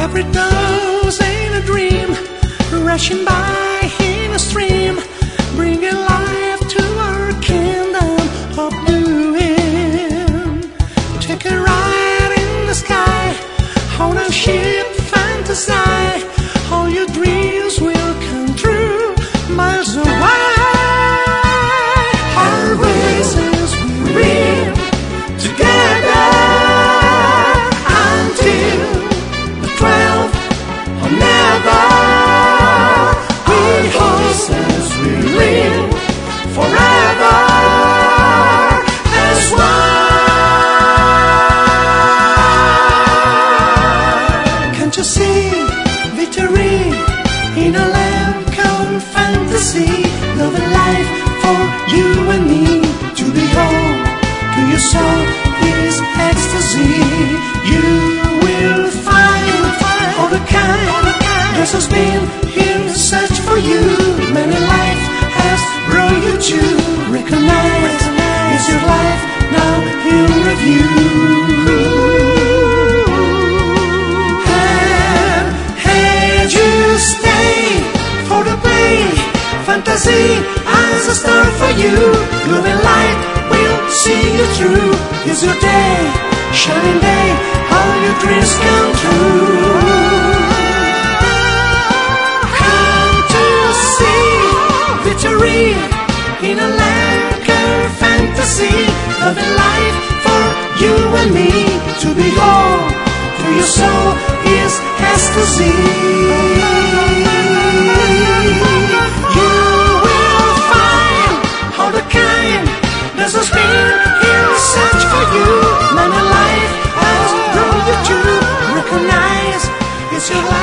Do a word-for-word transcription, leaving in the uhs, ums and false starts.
Every dose in a dream, rushing by in a stream, bringing life to our kingdom of doing. Take a ride in the sky on a ship fantasy. All your dreams will come true, miles away. Our races we win together until the twelfth or never. We horses will live forever as one. Can't you see victory in a land called fantasy? Love and life for you and me to behold. To your soul is ecstasy. You will find all the kind that has been in search for you. Many life has brought you to recognize it's your life now in review. Fantasy as a star for you. Love and light will see you through. It's your day, shining day, all your dreams come true. Come to see victory in a land called fantasy. Love and light for you and me to behold. To your soul is ecstasy. There's a spin in search for you. Many life has brought you to recognize it's your life.